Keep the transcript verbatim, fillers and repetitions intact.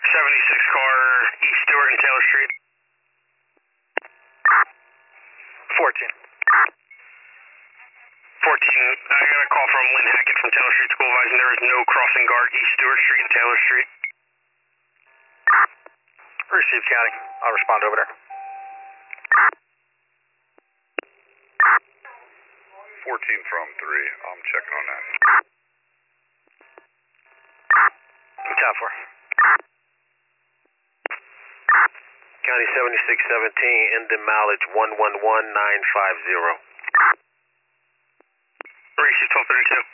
seventy-six car, East Stewart and Taylor Street. fourteen. fourteen, I got a call from Lynn Hackett from Taylor Street School advising there is no crossing guard East Stewart Street and Taylor Street. Received, County. I'll respond over there. fourteen from three, I'm checking on that. ten four. County seventy-six seventeen, Endon mileage one one one nine five zero. Receive twelve thirty-two.